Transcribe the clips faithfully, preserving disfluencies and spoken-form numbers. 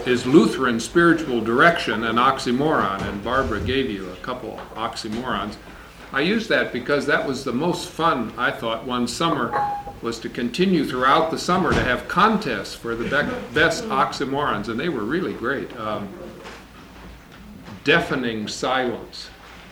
is Lutheran spiritual direction an oxymoron? And Barbara gave you a couple oxymorons. I used that because that was the most fun, I thought, one summer, was to continue throughout the summer to have contests for the be- best oxymorons, and they were really great. Um, deafening silence.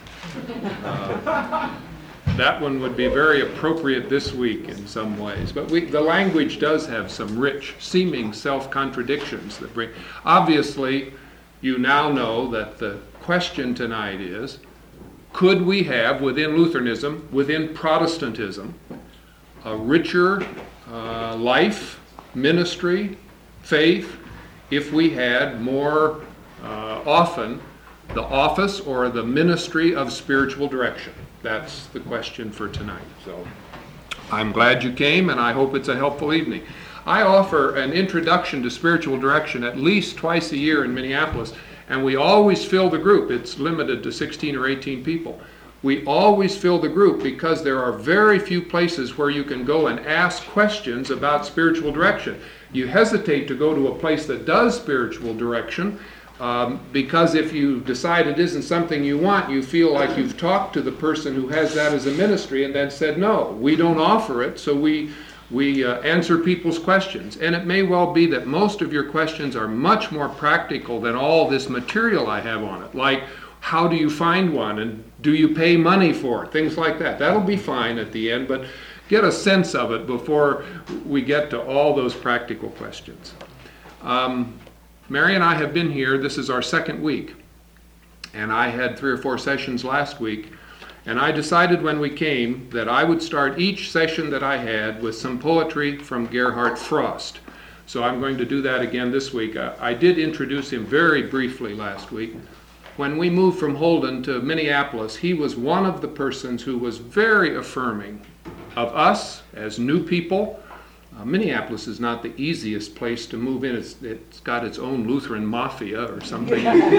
Uh, that one would be very appropriate this week in some ways. But we, the language does have some rich, seeming self-contradictions that bring... Obviously, you now know that the question tonight is, could we have, within Lutheranism, within Protestantism, a richer uh, life, ministry, faith, if we had more uh, often the office or the ministry of spiritual direction? That's the question for tonight. So I'm glad you came, and I hope it's a helpful evening. I offer an introduction to spiritual direction at least twice a year in Minneapolis, and we always fill the group. It's limited to sixteen or eighteen people. We always fill the group because there are very few places where you can go and ask questions about spiritual direction. You hesitate to go to a place that does spiritual direction um, because if you decide it isn't something you want, you feel like you've talked to the person who has that as a ministry and then said, no, we don't offer it, so we we uh, answer people's questions. And it may well be that most of your questions are much more practical than all this material I have on it, like how do you find one and do you pay money for it, things like that. That'll be fine at the end, but get a sense of it before we get to all those practical questions. Um, Mary and I have been here, this is our second week, and I had three or four sessions last week, and I decided when we came that I would start each session that I had with some poetry from Gerhard Frost. So I'm going to do that again this week. Uh, I did introduce him very briefly last week. When we moved from Holden to Minneapolis, he was one of the persons who was very affirming of us as new people. Uh, Minneapolis is not the easiest place to move in. It's, it's got its own Lutheran mafia or something.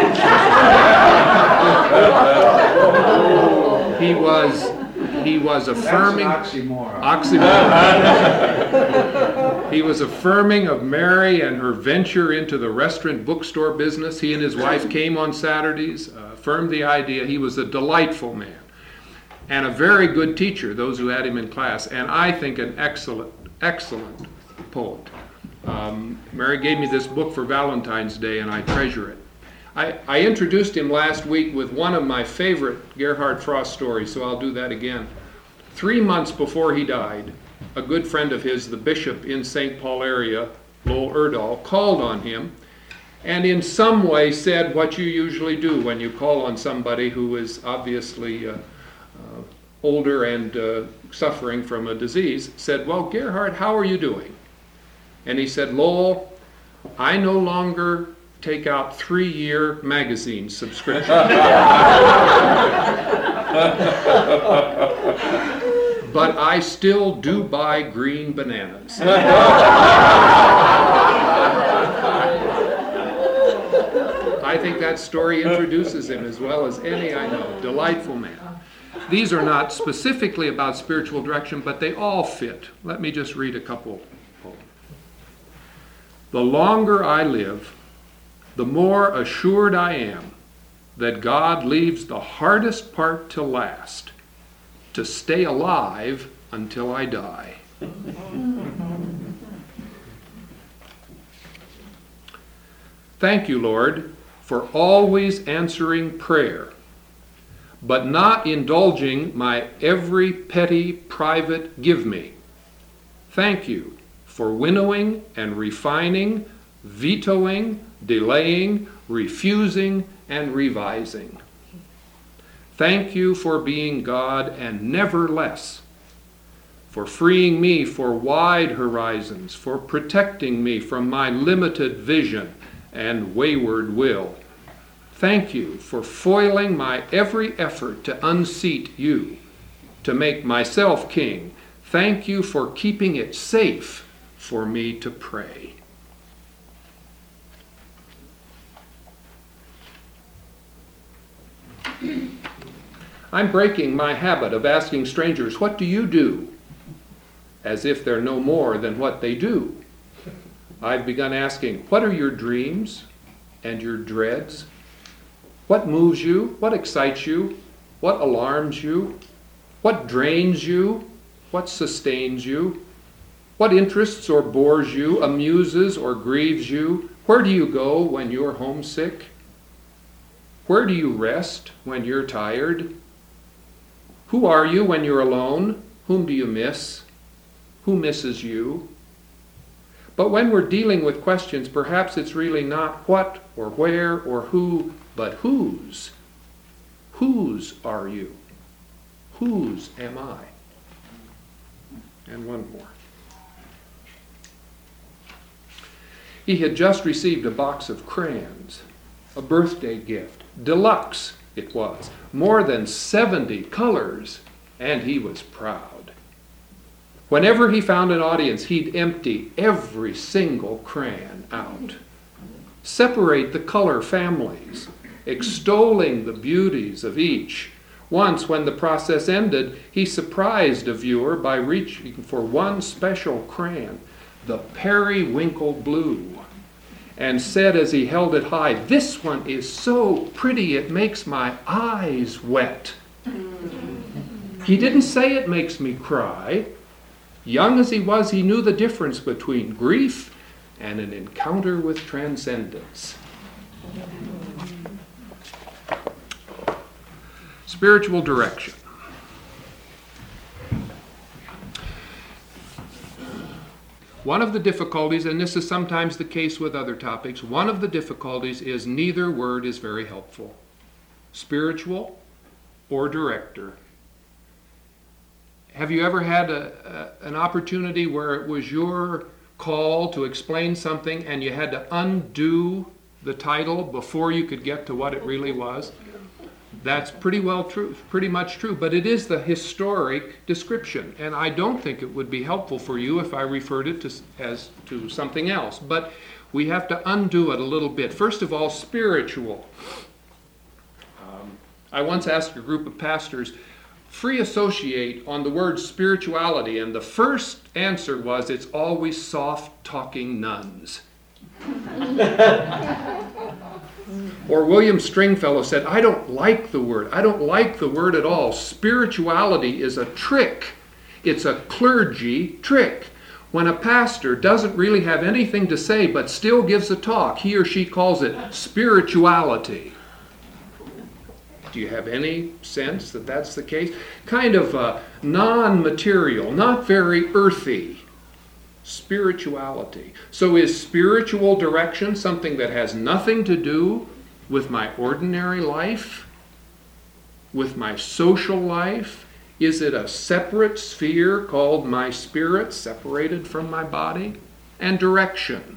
he was he was affirming. That's an oxymoron. Oxymoron. He was affirming of Mary and her venture into the restaurant bookstore business. He and his wife came on Saturdays, uh, affirmed the idea. He was a delightful man and a very good teacher, those who had him in class, and I think an excellent, excellent poet. Um, Mary gave me this book for Valentine's Day, and I treasure it. I, I introduced him last week with one of my favorite Gerhard Frost stories, so I'll do that again. Three months before he died, a good friend of his, the bishop in Saint Paul area, Lowell Erdahl, called on him and in some way said what you usually do when you call on somebody who is obviously uh, uh, older and uh, suffering from a disease, said, well, Gerhard, how are you doing? And he said, Lowell, I no longer take out three-year magazine subscription. But I still do buy green bananas. I think that story introduces him as well as any I know. Delightful man. These are not specifically about spiritual direction, but they all fit. Let me just read a couple. The longer I live, the more assured I am that God leaves the hardest part to last, to stay alive until I die. Thank you, Lord, for always answering prayer, but not indulging my every petty private give me. Thank you for winnowing and refining, vetoing, delaying, refusing, and revising. Thank you for being God and never less, for freeing me for wide horizons, for protecting me from my limited vision and wayward will. Thank you for foiling my every effort to unseat you, to make myself king. Thank you for keeping it safe for me to pray. I'm breaking my habit of asking strangers, what do you do? As if they're no more than what they do. I've begun asking, what are your dreams? and your dreads? What moves you? What excites you? What alarms you? What drains you? What sustains you? What interests or bores you, amuses or grieves you? Where do you go when you're homesick? Where do you rest when you're tired? Who are you when you're alone? Whom do you miss? Who misses you? But when we're dealing with questions, perhaps it's really not what or where or who, but whose. Whose are you? Whose am I? And one more. He had just received a box of crayons, a birthday gift. Deluxe it was, more than seventy colors, and he was proud. Whenever he found an audience, he'd empty every single crayon out. Separate the color families, extolling the beauties of each. Once, when the process ended, he surprised a viewer by reaching for one special crayon, the periwinkle blue, and said as he held it high, "This one is so pretty it makes my eyes wet." He didn't say it makes me cry. Young as he was, he knew the difference between grief and an encounter with transcendence. Spiritual direction. One of the difficulties, and this is sometimes the case with other topics, one of the difficulties is neither word is very helpful. Spiritual or director. Have you ever had a, a, an opportunity where it was your call to explain something and you had to undo the title before you could get to what it really was? That's pretty well true, pretty much true, but it is the historic description, and I don't think it would be helpful for you if I referred it to as to something else. But we have to undo it a little bit. First of all, spiritual. Um, I once asked a group of pastors, free associate on the word spirituality, and the first answer was, it's always soft-talking nuns. Or William Stringfellow said, I don't like the word. I don't like the word at all. Spirituality is a trick. It's a clergy trick. When a pastor doesn't really have anything to say but still gives a talk, he or she calls it spirituality. Do you have any sense that that's the case? Kind of uh, non-material, not very earthy. Spirituality. So is spiritual direction something that has nothing to do with my ordinary life? With my social life? Is it a separate sphere called my spirit, separated from my body? And direction.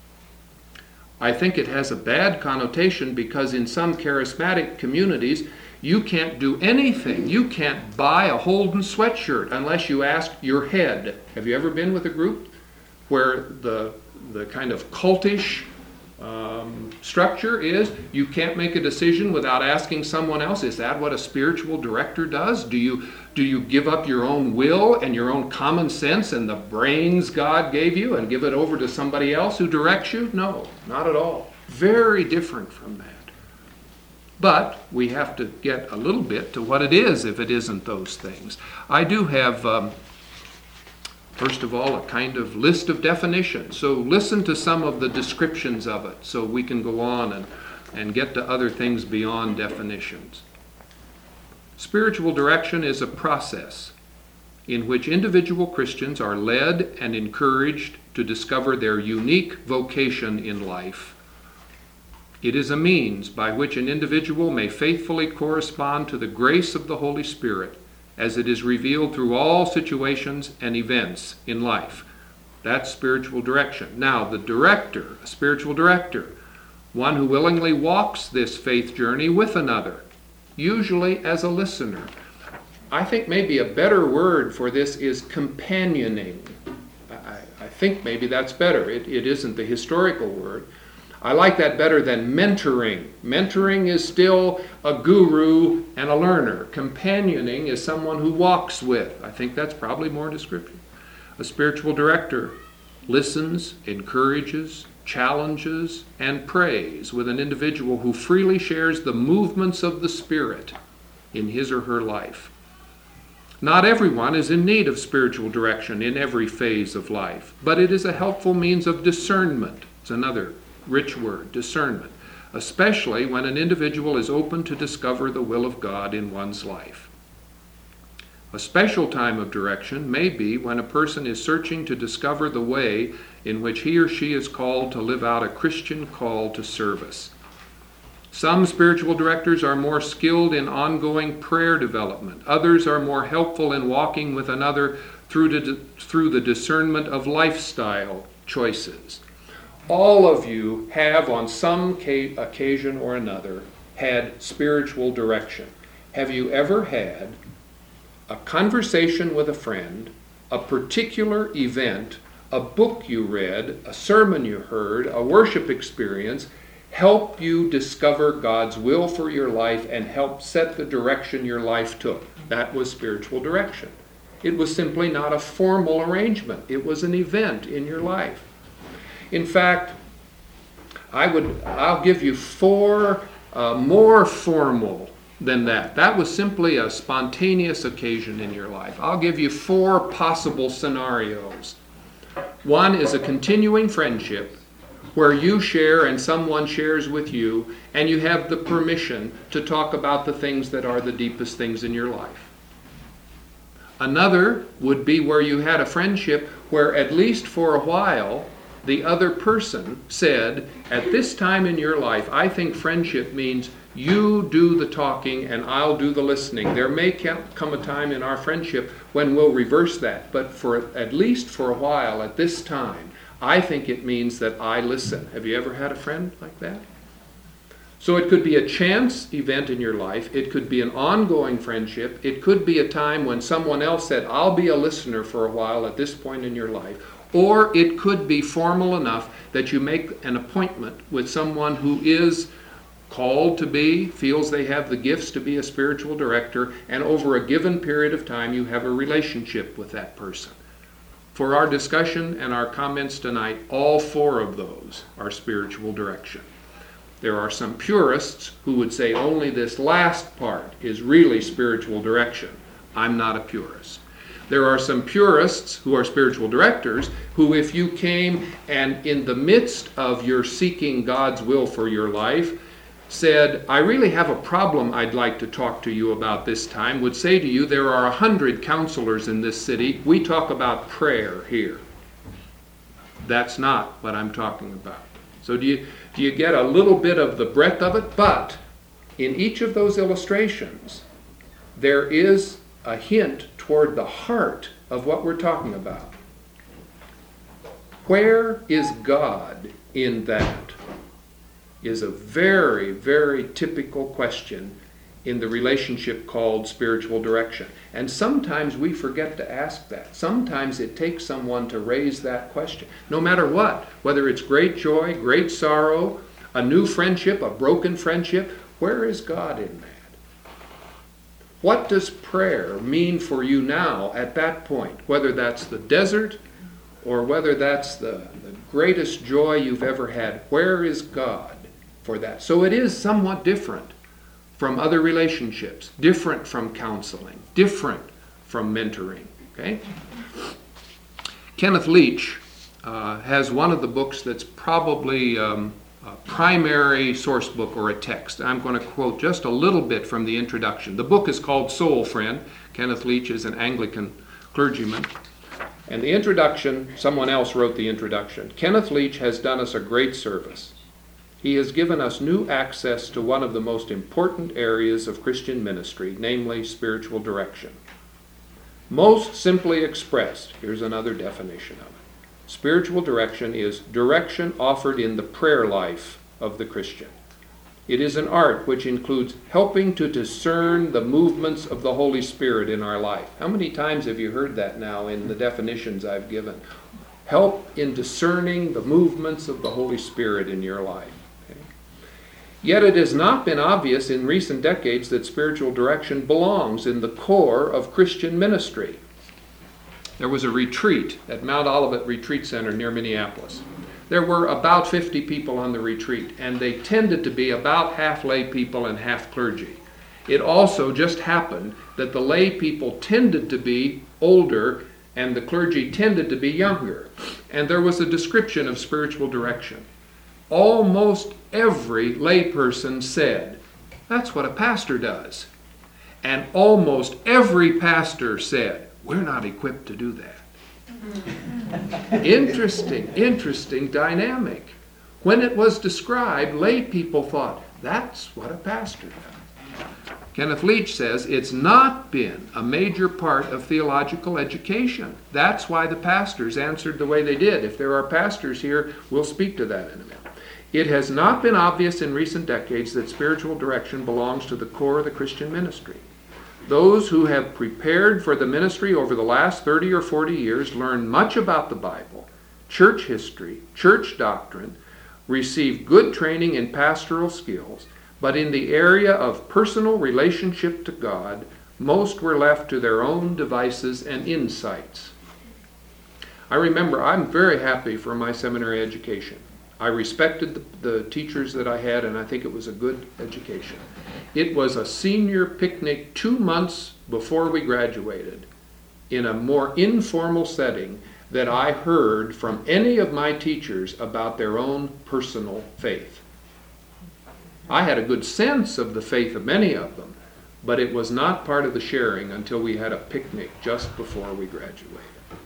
I think it has a bad connotation because in some charismatic communities, you can't do anything. You can't buy a Holden sweatshirt unless you ask your head. Have you ever been with a group where the the kind of cultish um, structure is you can't make a decision without asking someone else? Is that what a spiritual director does? Do you do you give up your own will and your own common sense and the brains God gave you and give it over to somebody else who directs you? No, not at all. Very different from that. But we have to get a little bit to what it is if it isn't those things. I do have, um, first of all, a kind of list of definitions. So listen to some of the descriptions of it so we can go on and, and get to other things beyond definitions. Spiritual direction is a process in which individual Christians are led and encouraged to discover their unique vocation in life. It is a means by which an individual may faithfully correspond to the grace of the Holy Spirit as it is revealed through all situations and events in life. That's spiritual direction. Now, the director, a spiritual director, one who willingly walks this faith journey with another, usually as a listener. I think maybe a better word for this is companioning. I, I think maybe that's better. It, it isn't the historical word. I like that better than mentoring. Mentoring is still a guru and a learner. Companioning is someone who walks with. I think that's probably more descriptive. A spiritual director listens, encourages, challenges, and prays with an individual who freely shares the movements of the Spirit in his or her life. Not everyone is in need of spiritual direction in every phase of life, but it is a helpful means of discernment. It's another rich word, discernment, especially when an individual is open to discover the will of God in one's life. A special time of direction may be when a person is searching to discover the way in which he or she is called to live out a Christian call to service. Some spiritual directors are more skilled in ongoing prayer development. Others are more helpful in walking with another through the, through the discernment of lifestyle choices. All of you have, on some ca- occasion or another, had spiritual direction. Have you ever had a conversation with a friend, a particular event, a book you read, a sermon you heard, a worship experience, help you discover God's will for your life and help set the direction your life took? That was spiritual direction. It was simply not a formal arrangement. It was an event in your life. In fact, I would, I'll give you four uh, more formal than that. That was simply a spontaneous occasion in your life. I'll give you four possible scenarios. One is a continuing friendship where you share and someone shares with you, and you have the permission to talk about the things that are the deepest things in your life. Another would be where you had a friendship where, at least for a while, the other person said, at this time in your life, I think friendship means you do the talking and I'll do the listening. There may come a time in our friendship when we'll reverse that, but for at least for a while at this time, I think it means that I listen. Have you ever had a friend like that? So it could be a chance event in your life. It could be an ongoing friendship. It could be a time when someone else said, I'll be a listener for a while at this point in your life. Or it could be formal enough that you make an appointment with someone who is called to be, feels they have the gifts to be a spiritual director, and over a given period of time you have a relationship with that person. For our discussion and our comments tonight, all four of those are spiritual direction. There are some purists who would say only this last part is really spiritual direction. I'm not a purist. There are some purists who are spiritual directors who, if you came and in the midst of your seeking God's will for your life, said, I really have a problem I'd like to talk to you about this time, would say to you, there are a hundred counselors in this city. We talk about prayer here. That's not what I'm talking about. So do you, do you get a little bit of the breadth of it? But in each of those illustrations, there is a hint toward the heart of what we're talking about. Where is God in that? Is a very, very typical question in the relationship called spiritual direction. And sometimes we forget to ask that. Sometimes it takes someone to raise that question. No matter what, whether it's great joy, great sorrow, a new friendship, a broken friendship, where is God in that? What does prayer mean for you now at that point? Whether that's the desert or whether that's the, the greatest joy you've ever had, where is God for that? So it is somewhat different from other relationships, different from counseling, different from mentoring. Okay? Kenneth Leach uh, has one of the books that's probably um, a primary source book or a text. I'm going to quote just a little bit from the introduction. The book is called Soul Friend. Kenneth Leach is an Anglican clergyman. And the introduction, someone else wrote the introduction. Kenneth Leach has done us a great service. He has given us new access to one of the most important areas of Christian ministry, namely spiritual direction. Most simply expressed, here's another definition of it. Spiritual direction is direction offered in the prayer life of the Christian. It is an art which includes helping to discern the movements of the Holy Spirit in our life. How many times have you heard that now in the definitions I've given? Help in discerning the movements of the Holy Spirit in your life. Yet it has not been obvious in recent decades that spiritual direction belongs in the core of Christian ministry. There was a retreat at Mount Olivet Retreat Center near Minneapolis. there were about fifty people on the retreat, and they tended to be about half lay people and half clergy. It also just happened that the lay people tended to be older and the clergy tended to be younger. And there was a description of spiritual direction. Almost every layperson said, "That's what a pastor does." And almost every pastor said, "We're not equipped to do that." Interesting, interesting dynamic. When it was described, lay people thought, "That's what a pastor does." Kenneth Leach says it's not been a major part of theological education. That's why the pastors answered the way they did. If there are pastors here, we'll speak to that in a minute. It has not been obvious in recent decades that spiritual direction belongs to the core of the Christian ministry. Those who have prepared for the ministry over the last thirty or forty years learn much about the Bible, church history, church doctrine, receive good training in pastoral skills, but in the area of personal relationship to God, most were left to their own devices and insights. I remember, I'm very happy for my seminary education. I respected the, the teachers that I had, and I think it was a good education. It was a senior picnic two months before we graduated in a more informal setting that I heard from any of my teachers about their own personal faith. I had a good sense of the faith of many of them, but it was not part of the sharing until we had a picnic just before we graduated.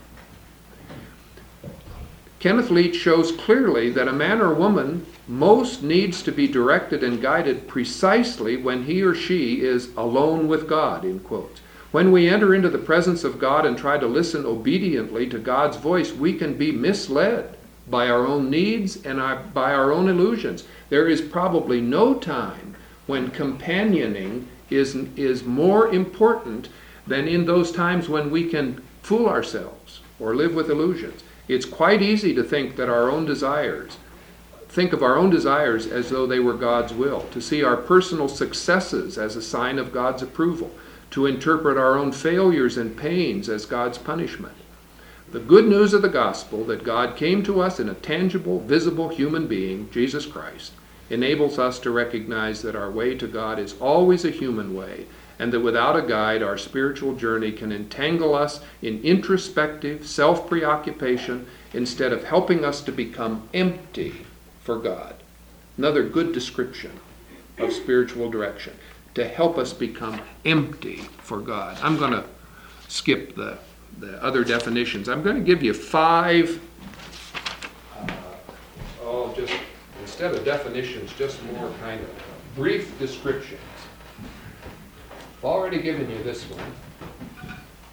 Kenneth Leach shows clearly that a man or woman most needs to be directed and guided precisely when he or she is alone with God, in quotes. When we enter into the presence of God and try to listen obediently to God's voice, we can be misled by our own needs and our, by our own illusions. There is probably no time when companioning is, is more important than in those times when we can fool ourselves or live with illusions. It's quite easy to think that our own desires, think of our own desires as though they were God's will, to see our personal successes as a sign of God's approval, to interpret our own failures and pains as God's punishment. The good news of the gospel that God came to us in a tangible, visible human being, Jesus Christ, enables us to recognize that our way to God is always a human way, and that without a guide, our spiritual journey can entangle us in introspective self-preoccupation instead of helping us to become empty for God. Another good description of spiritual direction, to help us become empty for God. I'm going to skip the, the other definitions. I'm going to give you five, uh, oh, just instead of definitions, just more kind of brief descriptions. I've already given you this one.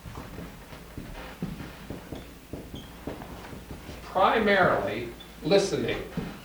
Primarily, listening.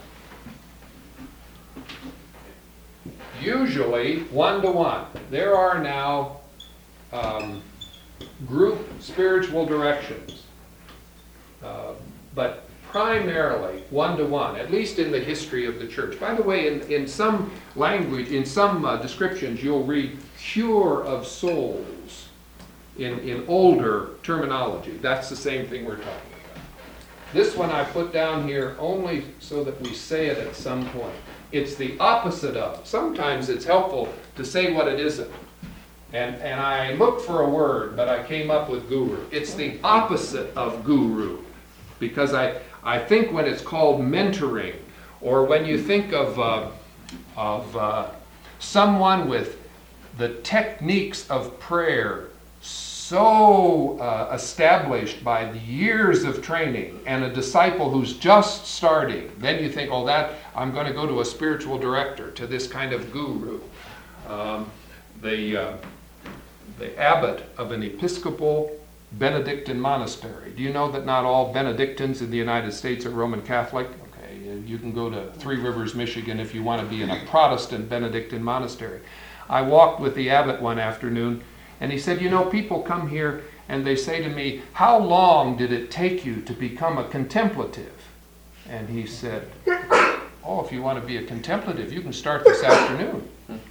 Usually one-to-one. There are now um, group spiritual directions, uh, but primarily one-to-one, at least in the history of the church. By the way, in, in some language, in some uh, descriptions, you'll read cure of souls in, in older terminology. That's the same thing we're talking about. This one I put down here only so that we say it at some point. It's the opposite of. Sometimes it's helpful to say what it isn't. And, and I looked for a word, but I came up with guru. It's the opposite of guru. Because I, I think when it's called mentoring, or when you think of, uh, of uh, someone with the techniques of prayer so uh, established by the years of training, and a disciple who's just starting, then you think, oh, that I'm going to go to a spiritual director, to this kind of guru. Um, the, uh, the abbot of an Episcopal Benedictine monastery. Do you know that not all Benedictines in the United States are Roman Catholic? Okay, you can go to Three Rivers, Michigan if you want to be in a Protestant Benedictine monastery. I walked with the abbot one afternoon, and he said, you know, people come here and they say to me, how long did it take you to become a contemplative? And he said, oh, if you want to be a contemplative, you can start this afternoon.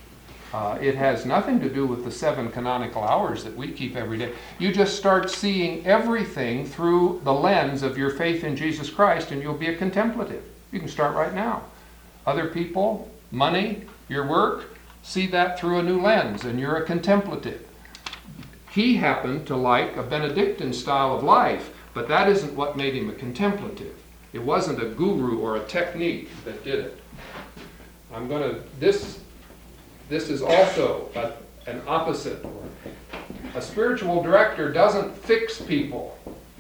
Uh, it has nothing to do with the seven canonical hours that we keep every day. You just start seeing everything through the lens of your faith in Jesus Christ, and you'll be a contemplative. You can start right now. Other people, money, your work, see that through a new lens, and you're a contemplative. He happened to like a Benedictine style of life, but that isn't what made him a contemplative. It wasn't a guru or a technique that did it. I'm going to, this, this is also a, an opposite. A spiritual director doesn't fix people.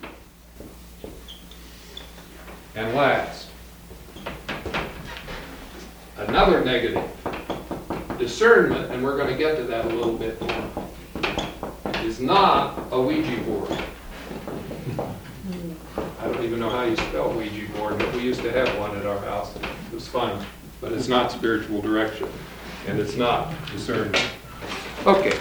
And last, another negative, discernment, and we're going to get to that a little bit more, is not a Ouija board. I don't even know how you spell Ouija board, but we used to have one at our house. It was fun, but it's not spiritual direction, and it's not discernment. Okay.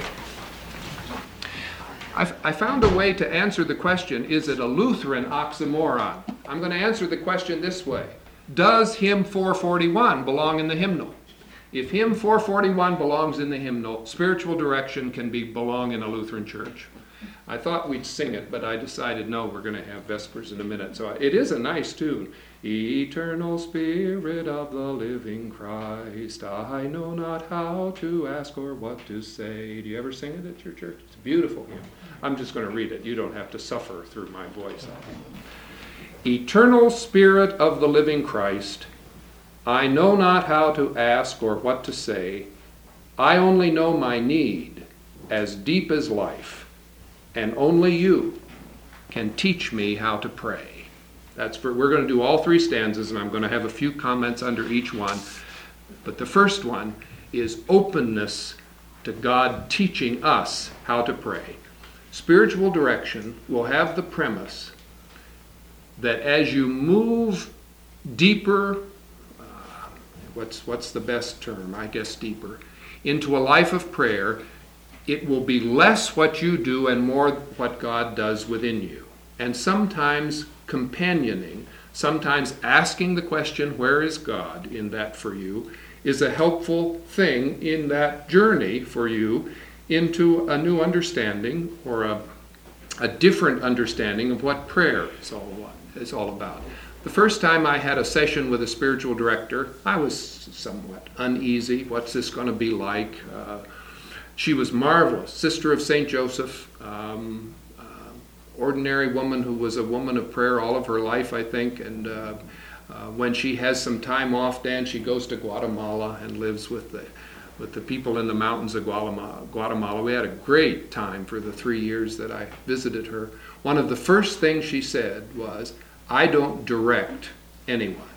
I, I found a way to answer the question, is it a Lutheran oxymoron? I'm going to answer the question this way. Does hymn four forty-one belong in the hymnal? If hymn four forty-one belongs in the hymnal, spiritual direction can be belong in a Lutheran church. I thought we'd sing it, but I decided, no, we're going to have Vespers in a minute. So it is a nice tune. Eternal Spirit of the living Christ, I know not how to ask or what to say. Do you ever sing it at your church? It's a beautiful hymn. I'm just going to read it. You don't have to suffer through my voice. Eternal Spirit of the living Christ, I know not how to ask or what to say. I only know my need, as deep as life, and only you can teach me how to pray. That's for, we're going to do all three stanzas, and I'm going to have a few comments under each one. But the first one is openness to God teaching us how to pray. Spiritual direction will have the premise that as you move deeper, uh, what's what's the best term? I guess deeper, into a life of prayer, it will be less what you do and more what God does within you. And sometimes companioning, sometimes asking the question, where is God in that for you, is a helpful thing in that journey for you into a new understanding or a, a different understanding of what prayer is all, is all about. The first time I had a session with a spiritual director, I was somewhat uneasy. What's this going to be like? Uh, She was marvelous, sister of Saint Joseph, um, uh, ordinary woman who was a woman of prayer all of her life, I think. And uh, uh, when she has some time off, Dan, she goes to Guatemala and lives with the with the people in the mountains of Guatemala. Guatemala. We had a great time for the three years that I visited her. One of the first things she said was, I don't direct anyone,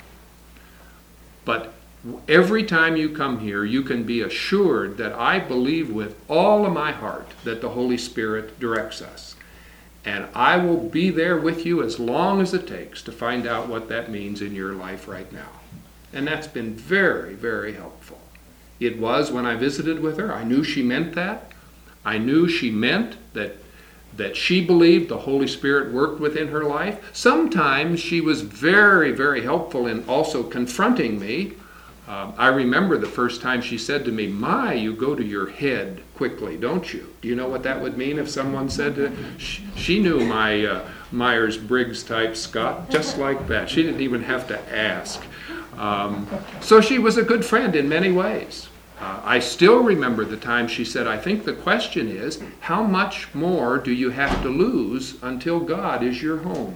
but every time you come here, you can be assured that I believe with all of my heart that the Holy Spirit directs us. And I will be there with you as long as it takes to find out what that means in your life right now. And that's been very, very helpful. It was when I visited with her. I knew she meant that. I knew she meant that that she believed the Holy Spirit worked within her life. Sometimes she was very, very helpful in also confronting me. Um, I remember the first time she said to me, my, you go to your head quickly, don't you? Do you know what that would mean if someone said to she, she knew my uh, Myers-Briggs type Scott, just like that. She didn't even have to ask. Um, so she was a good friend in many ways. Uh, I still remember the time she said, I think the question is, how much more do you have to lose until God is your home?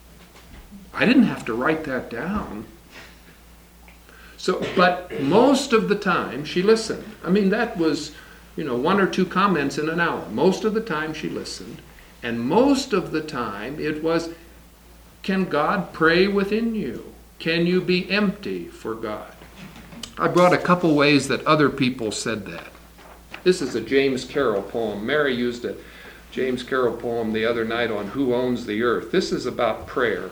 I didn't have to write that down. So, but most of the time she listened. I mean, that was, you know, one or two comments in an hour. Most of the time she listened. And most of the time it was, can God pray within you? Can you be empty for God? I brought a couple ways that other people said that. This is a James Carroll poem. Mary used a James Carroll poem the other night on Who Owns the Earth. This is about prayer.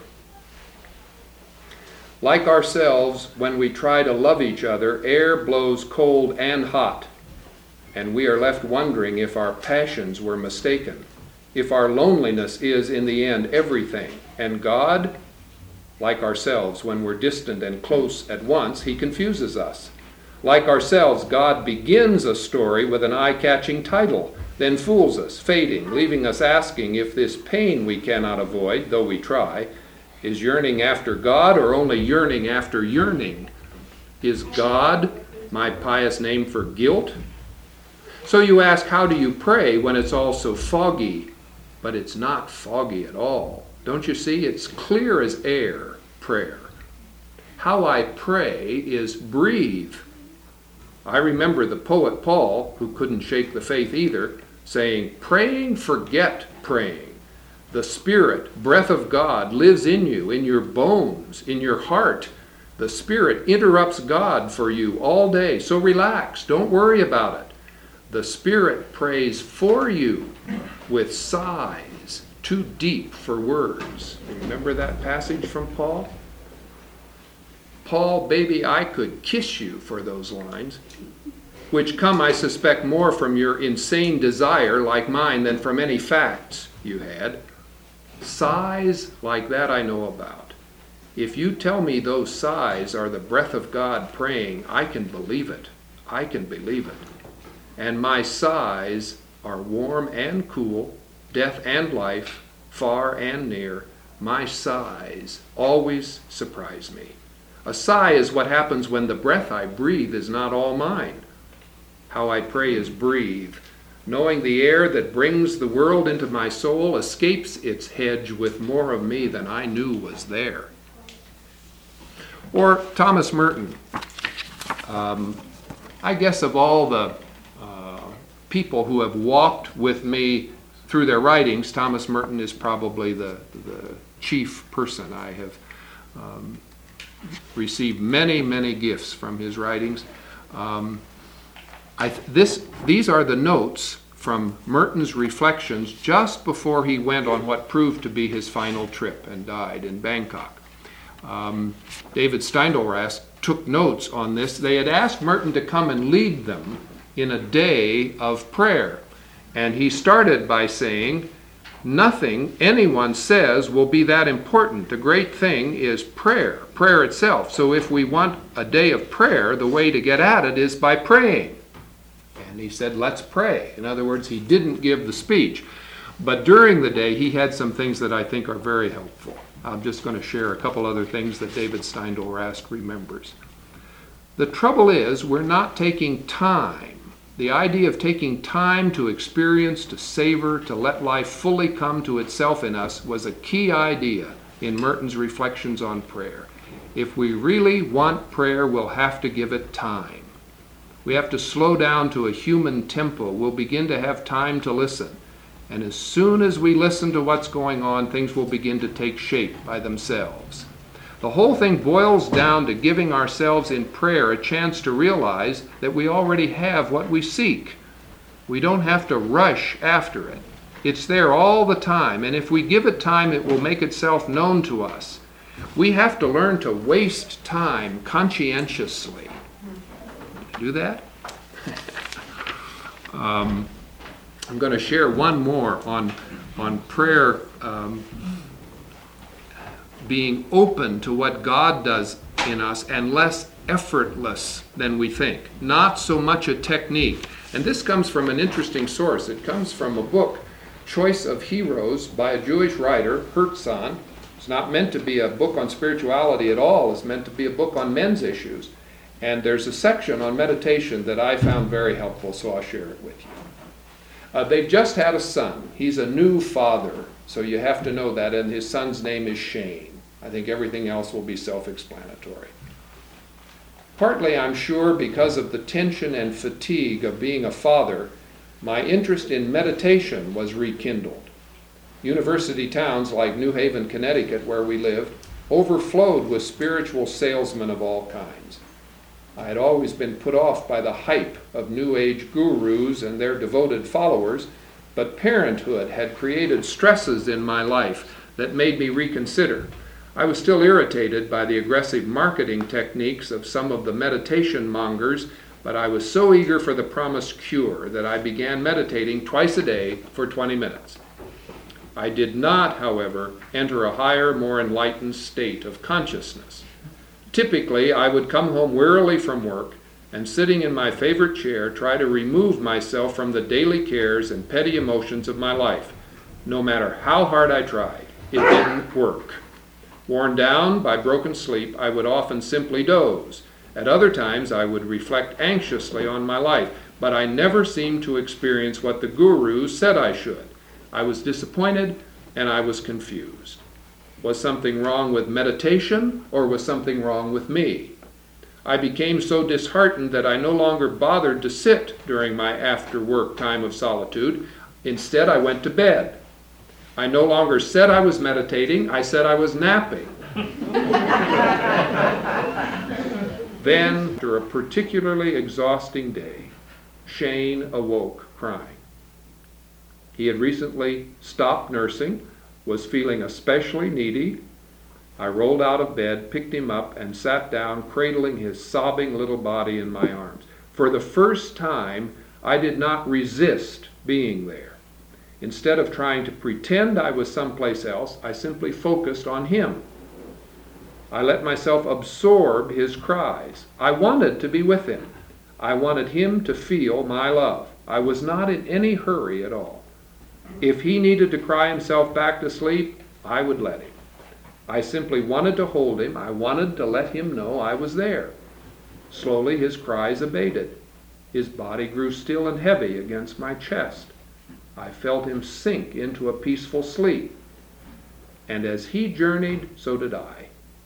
Like ourselves, when we try to love each other, air blows cold and hot, and we are left wondering if our passions were mistaken, if our loneliness is in the end everything, and God, like ourselves, when we're distant and close at once, he confuses us. Like ourselves, God begins a story with an eye-catching title, then fools us, fading, leaving us asking if this pain we cannot avoid, though we try, is yearning after God or only yearning after yearning. Is God my pious name for guilt? So you ask, how do you pray when it's all so foggy? But it's not foggy at all. Don't you see? It's clear as air, prayer. How I pray is breathe. I remember the poet Paul, who couldn't shake the faith either, saying, praying, forget praying. The Spirit, breath of God, lives in you, in your bones, in your heart. The Spirit interrupts God for you all day, so relax, don't worry about it. The Spirit prays for you with sighs too deep for words. Remember that passage from Paul? Paul, baby, I could kiss you for those lines, which come, I suspect, more from your insane desire, like mine, than from any facts you had. Sighs like that I know about. If you tell me those sighs are the breath of God praying, I can believe it. I can believe it. And my sighs are warm and cool, death and life, far and near. My sighs always surprise me. A sigh is what happens when the breath I breathe is not all mine. How I pray is breathe, knowing the air that brings the world into my soul escapes its hedge with more of me than I knew was there. Or Thomas Merton. Um, I guess of all the uh, people who have walked with me through their writings, Thomas Merton is probably the, the chief person. I have um, received many, many gifts from his writings. Um, I th- this, these are the notes from Merton's reflections just before he went on what proved to be his final trip and died in Bangkok. Um, David Steindl-Rast took notes on this. They had asked Merton to come and lead them in a day of prayer. And he started by saying, nothing anyone says will be that important. The great thing is prayer, prayer itself. So if we want a day of prayer, the way to get at it is by praying. And he said, let's pray. In other words, he didn't give the speech. But during the day, he had some things that I think are very helpful. I'm just going to share a couple other things that David Steindl-Rast remembers. The trouble is, we're not taking time. The idea of taking time to experience, to savor, to let life fully come to itself in us was a key idea in Merton's reflections on prayer. If we really want prayer, we'll have to give it time. We have to slow down to a human tempo. We'll begin to have time to listen. And as soon as we listen to what's going on, things will begin to take shape by themselves. The whole thing boils down to giving ourselves in prayer a chance to realize that we already have what we seek. We don't have to rush after it. It's there all the time, and if we give it time, it will make itself known to us. We have to learn to waste time conscientiously. Do that? um, I'm going to share one more on, on prayer um, being open to what God does in us and less effortless than we think. Not so much a technique. And this comes from an interesting source. It comes from a book, Choice of Heroes, by a Jewish writer, Herzog. It's not meant to be a book on spirituality at all. It's meant to be a book on men's issues. And there's a section on meditation that I found very helpful, so I'll share it with you. Uh, they've just had a son. He's a new father, so you have to know that, and his son's name is Shane. I think everything else will be self-explanatory. Partly, I'm sure, because of the tension and fatigue of being a father, my interest in meditation was rekindled. University towns like New Haven, Connecticut, where we lived, overflowed with spiritual salesmen of all kinds. I had always been put off by the hype of New Age gurus and their devoted followers, but parenthood had created stresses in my life that made me reconsider. I was still irritated by the aggressive marketing techniques of some of the meditation mongers, but I was so eager for the promised cure that I began meditating twice a day for twenty minutes. I did not, however, enter a higher, more enlightened state of consciousness. Typically, I would come home wearily from work, and sitting in my favorite chair, try to remove myself from the daily cares and petty emotions of my life. No matter how hard I tried, it didn't work. Worn down by broken sleep, I would often simply doze. At other times, I would reflect anxiously on my life, but I never seemed to experience what the gurus said I should. I was disappointed and I was confused. Was something wrong with meditation, or was something wrong with me? I became so disheartened that I no longer bothered to sit during my after-work time of solitude. Instead, I went to bed. I no longer said I was meditating, I said I was napping. Then, after a particularly exhausting day, Shane awoke crying. He had recently stopped nursing, was feeling especially needy. I rolled out of bed, picked him up, and sat down, cradling his sobbing little body in my arms. For the first time, I did not resist being there. Instead of trying to pretend I was someplace else, I simply focused on him. I let myself absorb his cries. I wanted to be with him. I wanted him to feel my love. I was not in any hurry at all. If he needed to cry himself back to sleep, I would let him. I simply wanted to hold him. I wanted to let him know I was there. Slowly his cries abated. His body grew still and heavy against my chest. I felt him sink into a peaceful sleep. And as he journeyed, so did I.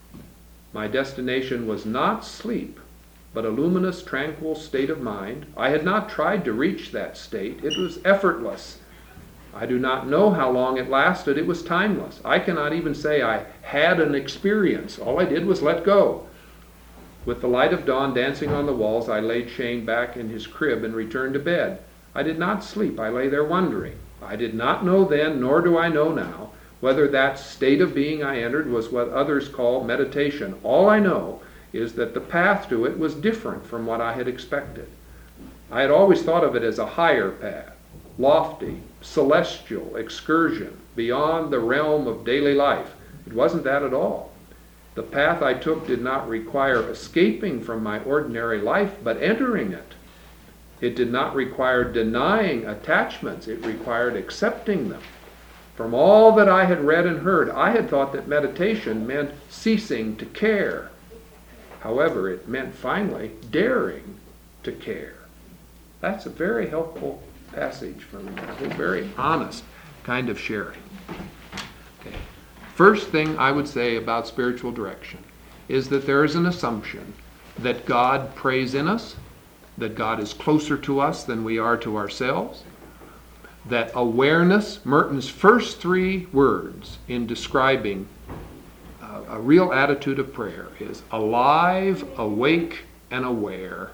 My destination was not sleep, but a luminous, tranquil state of mind. I had not tried to reach that state. It was effortless. I do not know how long it lasted. It was timeless. I cannot even say I had an experience. All I did was let go. With the light of dawn dancing on the walls, I laid Shane back in his crib and returned to bed. I did not sleep. I lay there wondering. I did not know then, nor do I know now, whether that state of being I entered was what others call meditation. All I know is that the path to it was different from what I had expected. I had always thought of it as a higher path, lofty, celestial excursion beyond the realm of daily life. It wasn't that at all. The path I took did not require escaping from my ordinary life, but entering it. It did not require denying attachments. It required accepting them. From all that I had read and heard, I had thought that meditation meant ceasing to care. However, it meant finally daring to care. That's a very helpful passage from a very honest kind of sharing. Okay. First thing I would say about spiritual direction is that there is an assumption that God prays in us, that God is closer to us than we are to ourselves, that awareness, Merton's first three words in describing uh, a real attitude of prayer is alive, awake, and aware.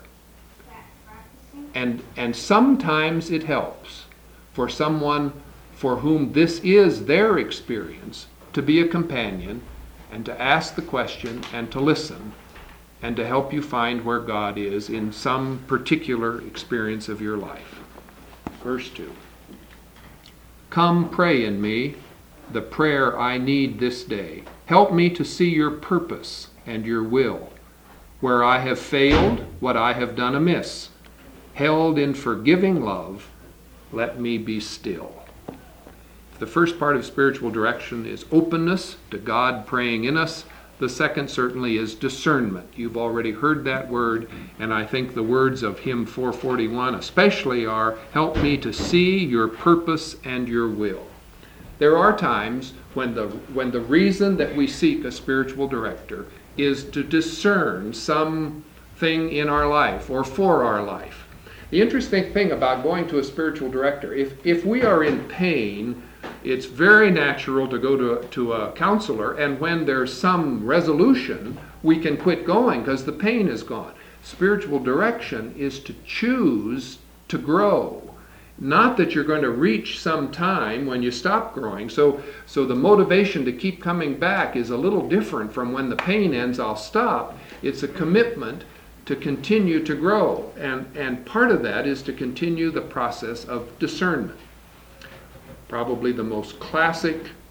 And, and sometimes it helps for someone for whom this is their experience to be a companion and to ask the question and to listen and to help you find where God is in some particular experience of your life. Verse two. Come pray in me the prayer I need this day. Help me to see your purpose and your will. Where I have failed, what I have done amiss, held in forgiving love, let me be still. The first part of spiritual direction is openness to God praying in us. The second certainly is discernment. You've already heard that word, and I think the words of hymn four forty-one especially are, help me to see your purpose and your will. There are times when the, when the reason that we seek a spiritual director is to discern something in our life or for our life. The interesting thing about going to a spiritual director, if, if we are in pain, it's very natural to go to, to a counselor, and when there's some resolution, we can quit going because the pain is gone. Spiritual direction is to choose to grow. Not that you're going to reach some time when you stop growing. So, so the motivation to keep coming back is a little different from when the pain ends, I'll stop. It's a commitment to continue to grow. And, and part of that is to continue the process of discernment. Probably the most classic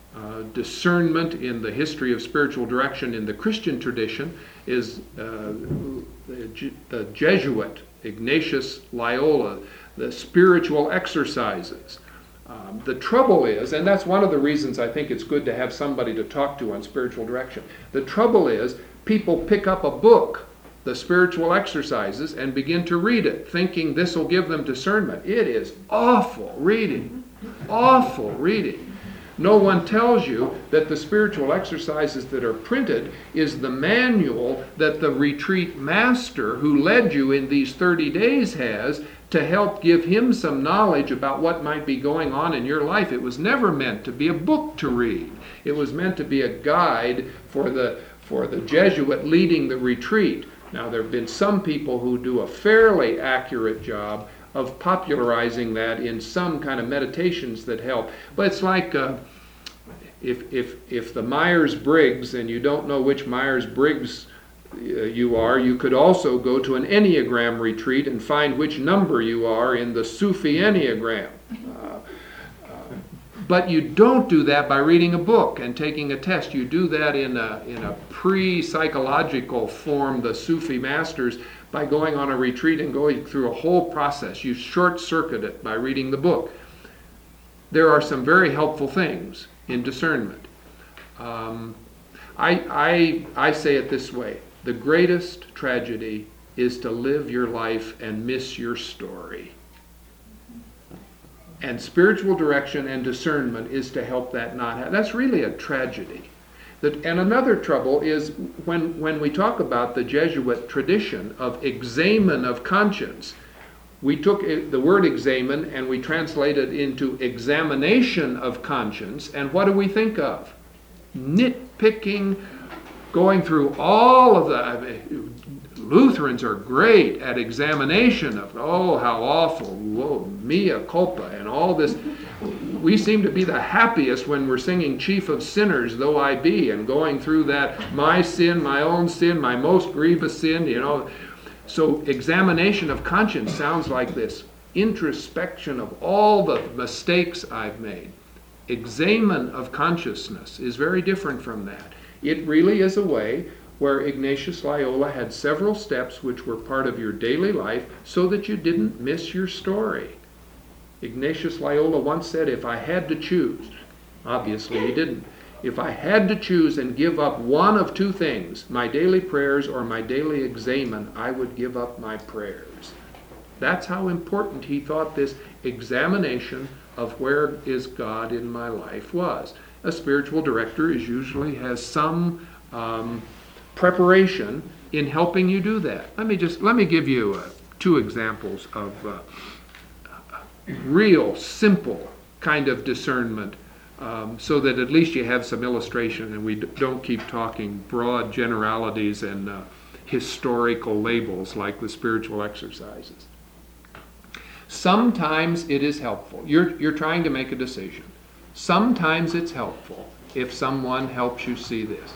uh, discernment in the history of spiritual direction in the Christian tradition is uh, the, the Jesuit Ignatius Loyola, the spiritual exercises. Um, the trouble is, and that's one of the reasons I think it's good to have somebody to talk to on spiritual direction. The trouble is, people pick up a book, the spiritual exercises, and begin to read it, thinking this will give them discernment. It is awful reading, awful reading. No one tells you that the spiritual exercises that are printed is the manual that the retreat master who led you in these thirty days has to help give him some knowledge about what might be going on in your life. It was never meant to be a book to read. It was meant to be a guide for the, for the Jesuit leading the retreat. Now, there have been some people who do a fairly accurate job of popularizing that in some kind of meditations that help. But it's like uh, if, if, if the Myers-Briggs, and you don't know which Myers-Briggs uh, you are, you could also go to an Enneagram retreat and find which number you are in the Sufi Enneagram. Uh, uh, but you don't do that by reading a book and taking a test. You do that in a, in a pre-psychological form, the Sufi masters, by going on a retreat and going through a whole process. You short-circuit it by reading the book. There are some very helpful things in discernment. Um, I, I, I say it this way. The greatest tragedy is to live your life and miss your story. And spiritual direction and discernment is to help that not happen. That's really a tragedy. That, and another trouble is when, when we talk about the Jesuit tradition of examen of conscience, we took the word examen and we translated into examination of conscience, and what do we think of? Nitpicking, going through all of the... I mean, Lutherans are great at examination of, oh, how awful, whoa, mea culpa, and all this. We seem to be the happiest when we're singing Chief of Sinners, though I be, and going through that, my sin, my own sin, my most grievous sin, you know. So examination of conscience sounds like this introspection of all the mistakes I've made. Examen of consciousness is very different from that. It really is a way where Ignatius Loyola had several steps which were part of your daily life so that you didn't miss your story. Ignatius Loyola once said, if I had to choose, obviously he didn't, if I had to choose and give up one of two things, my daily prayers or my daily examen, I would give up my prayers. That's how important he thought this examination of where is God in my life was. A spiritual director is usually has some um, preparation in helping you do that. Let me just let me give you uh, two examples of uh, real simple kind of discernment, um, so that at least you have some illustration and we d- don't keep talking broad generalities and uh, historical labels like the spiritual exercises. Sometimes it is helpful. You're you're trying to make a decision. Sometimes it's helpful if someone helps you see this.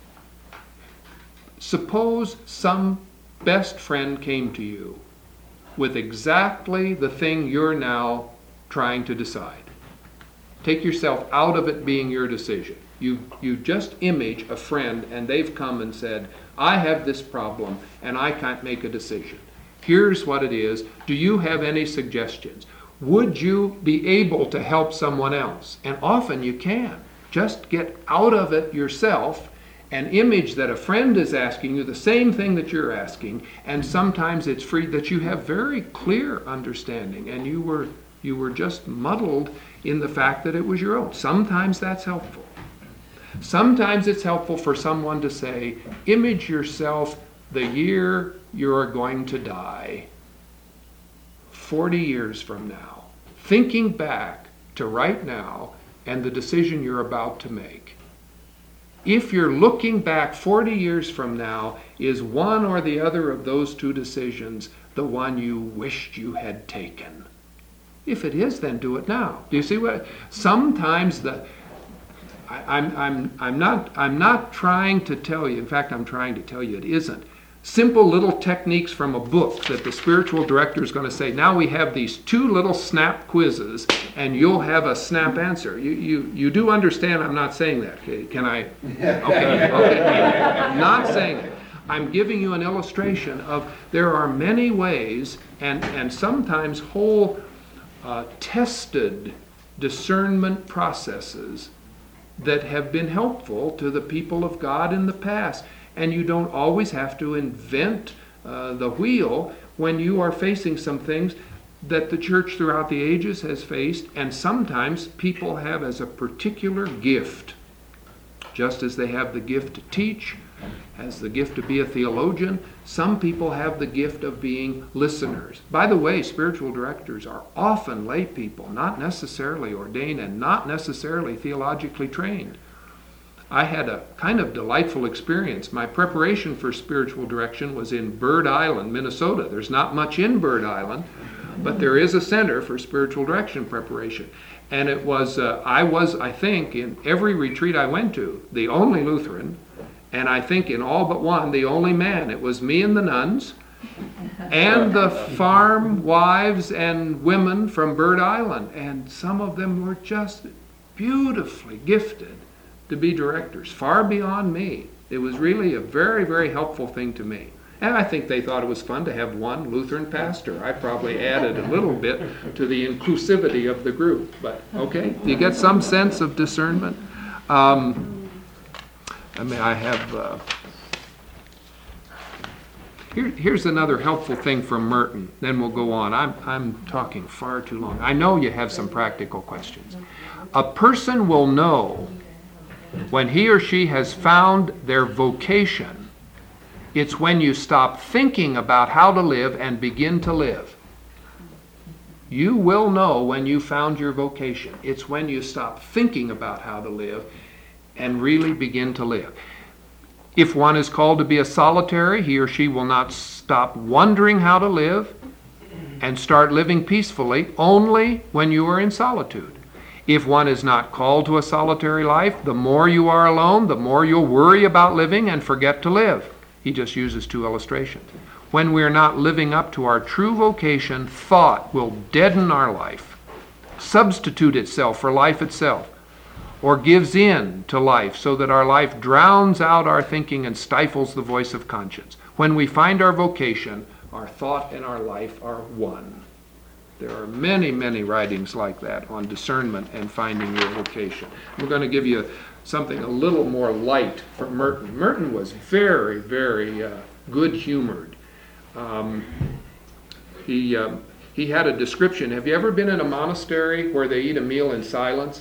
Suppose some best friend came to you with exactly the thing you're now trying to decide. Take yourself out of it being your decision. You, you just image a friend and they've come and said, I have this problem and I can't make a decision. Here's what it is. Do you have any suggestions? Would you be able to help someone else? And often you can. Just get out of it yourself and image that a friend is asking you the same thing that you're asking, and sometimes it's free that you have very clear understanding and you were you were just muddled in the fact that it was your own. Sometimes that's helpful. Sometimes it's helpful for someone to say, image yourself the year you're going to die, forty years from now, thinking back to right now and the decision you're about to make. If you're looking back forty years from now, is one or the other of those two decisions the one you wished you had taken? If it is, then do it now. Do you see what? Sometimes the I, I'm I'm I'm not I'm not trying to tell you. In fact, I'm trying to tell you it isn't. simple little techniques from a book that the spiritual director is going to say, now we have these two little snap quizzes and you'll have a snap answer. You you, you do understand I'm not saying that. Can I? Okay, okay. Not saying it. I'm giving you an illustration of there are many ways and, and sometimes whole uh, tested discernment processes that have been helpful to the people of God in the past. And you don't always have to invent uh, the wheel when you are facing some things that the church throughout the ages has faced, and sometimes people have as a particular gift. Just as they have the gift to teach, has the gift to be a theologian, some people have the gift of being listeners. By the way, spiritual directors are often lay people, not necessarily ordained and not necessarily theologically trained. I had a kind of delightful experience. My preparation for spiritual direction was in Bird Island, Minnesota. There's not much in Bird Island, but there is a center for spiritual direction preparation. And it was, uh, I was, I think, in every retreat I went to, the only Lutheran, and I think in all but one, the only man. It was me and the nuns, and the farm wives and women from Bird Island. And some of them were just beautifully gifted to be directors, far beyond me. It was really a very, very helpful thing to me. And I think they thought it was fun to have one Lutheran pastor. I probably added a little bit to the inclusivity of the group. But, okay, do you get some sense of discernment? Um, I mean, I have... Uh, here, here's another helpful thing from Merton. Then we'll go on. I'm, I'm talking far too long. I know you have some practical questions. A person will know when he or she has found their vocation. It's when you stop thinking about how to live and begin to live. You will know when you found your vocation. It's when you stop thinking about how to live and really begin to live. If one is called to be a solitary, he or she will not stop wondering how to live and start living peacefully only when you are in solitude. If one is not called to a solitary life, the more you are alone, the more you'll worry about living and forget to live. He just uses two illustrations. When we're not living up to our true vocation, thought will deaden our life, substitute itself for life itself, or gives in to life so that our life drowns out our thinking and stifles the voice of conscience. When we find our vocation, our thought and our life are one. There are many, many writings like that on discernment and finding your vocation. We're going to give you something a little more light from Merton. Merton was very, very uh, good-humored. Um, he, um, he had a description. Have you ever been in a monastery where they eat a meal in silence?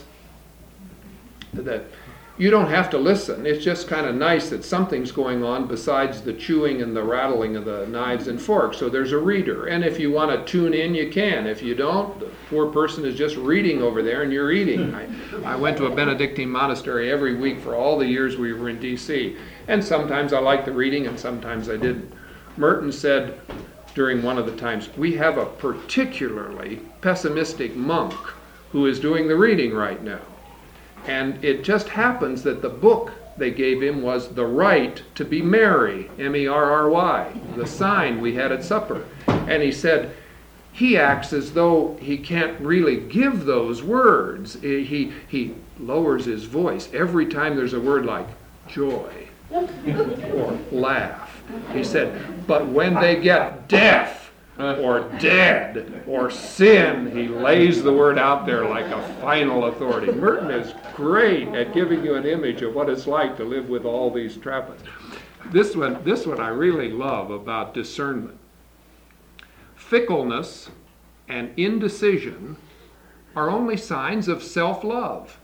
That you don't have to listen. It's just kind of nice that something's going on besides the chewing and the rattling of the knives and forks. So there's a reader. And if you want to tune in, you can. If you don't, the poor person is just reading over there and you're eating. I, I went to a Benedictine monastery every week for all the years we were in D C And sometimes I liked the reading and sometimes I didn't. Merton said during one of the times, we have a particularly pessimistic monk who is doing the reading right now. And it just happens that the book they gave him was The Right to be Merry, M E R R Y, the sign we had at supper. And he said, he acts as though he can't really give those words. He, he lowers his voice every time there's a word like joy or laugh. He said, but when they get death, or dead, or sin, he lays the word out there like a final authority. Merton is great at giving you an image of what it's like to live with all these trappings. This one, this one I really love about discernment. Fickleness and indecision are only signs of self-love.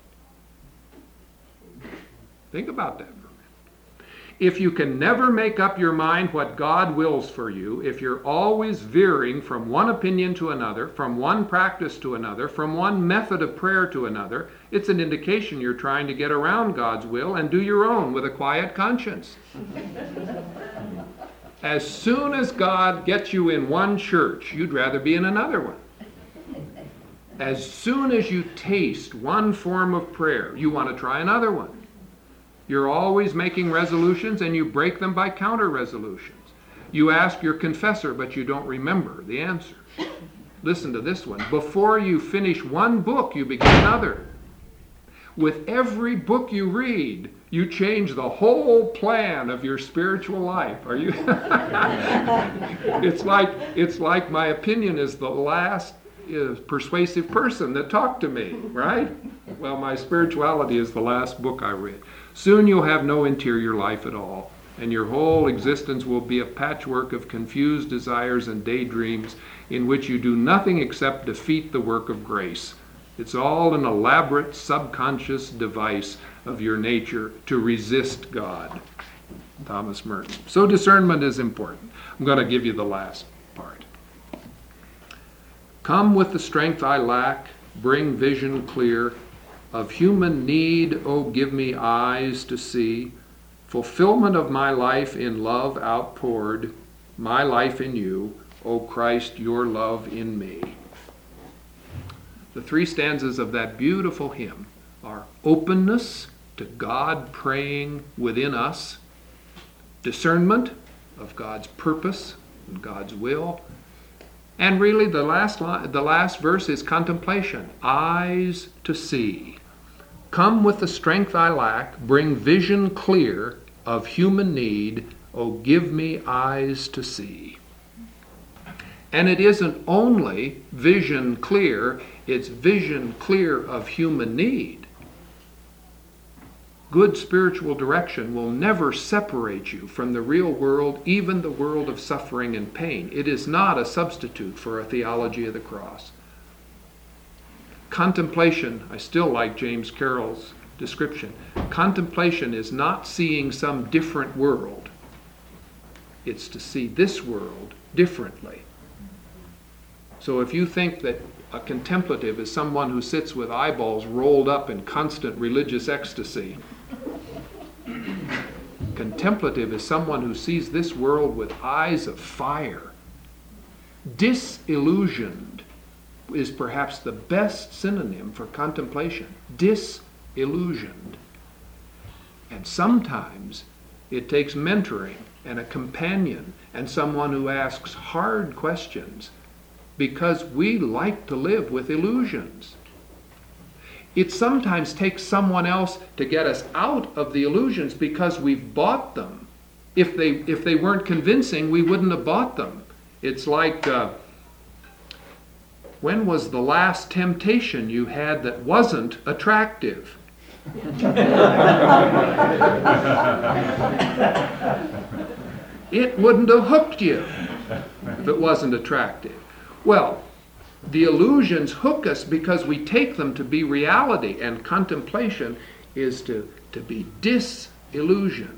Think about that. If you can never make up your mind what God wills for you, if you're always veering from one opinion to another, from one practice to another, from one method of prayer to another, it's an indication you're trying to get around God's will and do your own with a quiet conscience. As soon as God gets you in one church, you'd rather be in another one. As soon as you taste one form of prayer, you want to try another one. You're always making resolutions and you break them by counter resolutions. You ask your confessor, but you don't remember the answer. Listen to this one. Before you finish one book, you begin another. With every book you read, you change the whole plan of your spiritual life. Are you? It's like it's like my opinion is the last uh, persuasive person that talked to me, right? Well, my spirituality is the last book I read. Soon you'll have no interior life at all, and your whole existence will be a patchwork of confused desires and daydreams in which you do nothing except defeat the work of grace. It's all an elaborate subconscious device of your nature to resist God. Thomas Merton. So discernment is important. I'm going to give you the last part. Come with the strength I lack, bring vision clear. Of human need, oh, give me eyes to see. Fulfillment of my life in love outpoured, my life in you, O Christ, your love in me. The three stanzas of that beautiful hymn are openness to God praying within us, discernment of God's purpose and God's will, and really the last line, the last verse is contemplation, eyes to see. Come with the strength I lack, bring vision clear of human need, oh, give me eyes to see. And it isn't only vision clear, it's vision clear of human need. Good spiritual direction will never separate you from the real world, even the world of suffering and pain. It is not a substitute for a theology of the cross. Contemplation, I still like James Carroll's description. Contemplation is not seeing some different world. It's to see this world differently. So if you think that a contemplative is someone who sits with eyeballs rolled up in constant religious ecstasy, contemplative is someone who sees this world with eyes of fire. Disillusioned is perhaps the best synonym for contemplation. Disillusioned. And sometimes it takes mentoring and a companion and someone who asks hard questions, because we like to live with illusions. It sometimes takes someone else to get us out of the illusions because we've bought them. If they if they weren't convincing, we wouldn't have bought them. It's like, uh, when was the last temptation you had that wasn't attractive? It wouldn't have hooked you if it wasn't attractive. Well, the illusions hook us because we take them to be reality, and contemplation is to, to be disillusioned.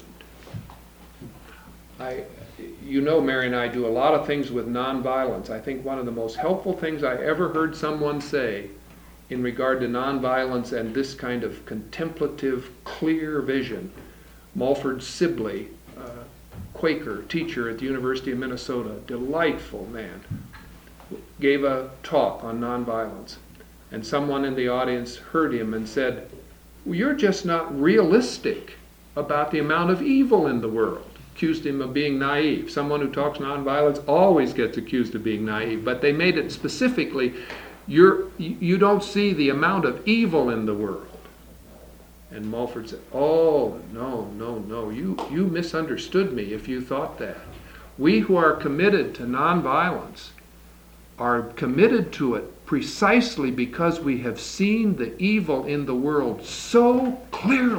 I, you know, Mary and I do a lot of things with nonviolence. I think one of the most helpful things I ever heard someone say in regard to nonviolence and this kind of contemplative, clear vision, Mulford Sibley, uh, Quaker teacher at the University of Minnesota, delightful man, gave a talk on nonviolence, and someone in the audience heard him and said, well, you're just not realistic about the amount of evil in the world. Accused him of being naive. Someone who talks nonviolence always gets accused of being naive, but they made it specifically, you're, you don't see the amount of evil in the world. And Mulford said, oh, no, no, no, you, you misunderstood me if you thought that. We who are committed to nonviolence are committed to it precisely because we have seen the evil in the world so clearly.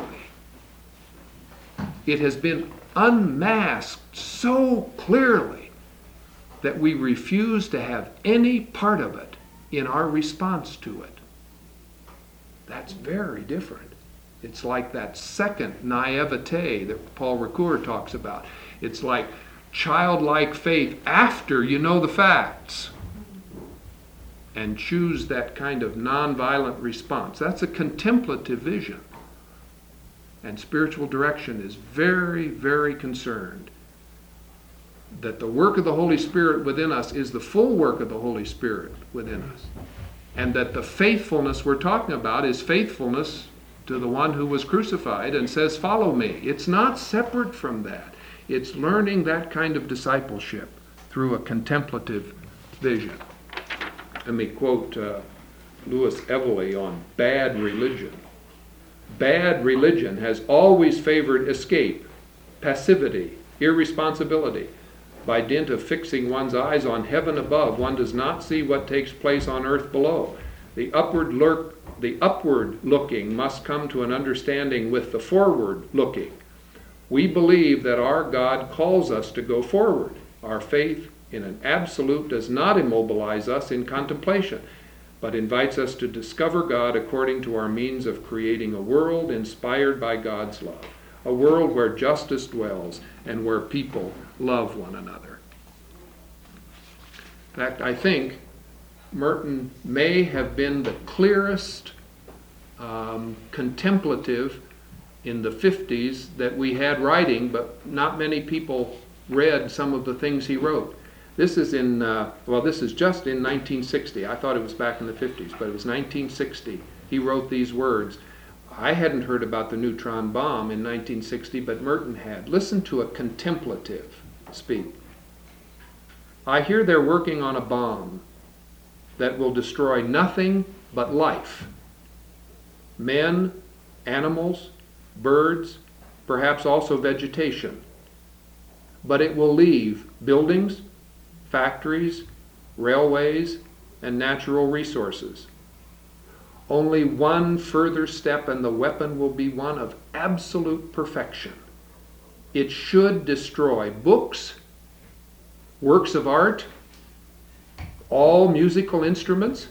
It has been unmasked so clearly that we refuse to have any part of it in our response to it. That's very different. It's like that second naivete that Paul Ricoeur talks about. It's like childlike faith after you know the facts, and choose that kind of nonviolent response. That's a contemplative vision. And spiritual direction is very, very concerned that the work of the Holy Spirit within us is the full work of the Holy Spirit within us. And that the faithfulness we're talking about is faithfulness to the one who was crucified and says, follow me. It's not separate from that. It's learning that kind of discipleship through a contemplative vision. Let me quote uh, Louis Evely on bad religion. Bad religion has always favored escape, passivity, irresponsibility. By dint of fixing one's eyes on heaven above, one does not see what takes place on earth below. The upward lurk, the upward looking must come to an understanding with the forward looking. We believe that our God calls us to go forward. Our faith in an absolute does not immobilize us in contemplation, but invites us to discover God according to our means of creating a world inspired by God's love, a world where justice dwells and where people love one another. In fact, I think Merton may have been the clearest um, contemplative in the fifties that we had writing, but not many people read some of the things he wrote. This is in, uh, well, this is just in nineteen sixty. I thought it was back in the fifties, but it was nineteen sixty. He wrote these words. I hadn't heard about the neutron bomb in nineteen sixty, but Merton had. Listen to a contemplative speak. I hear they're working on a bomb that will destroy nothing but life. Men, animals, birds, perhaps also vegetation. But it will leave buildings, factories, railways, and natural resources. Only one further step and the weapon will be one of absolute perfection. It should destroy books, works of art, all musical instruments,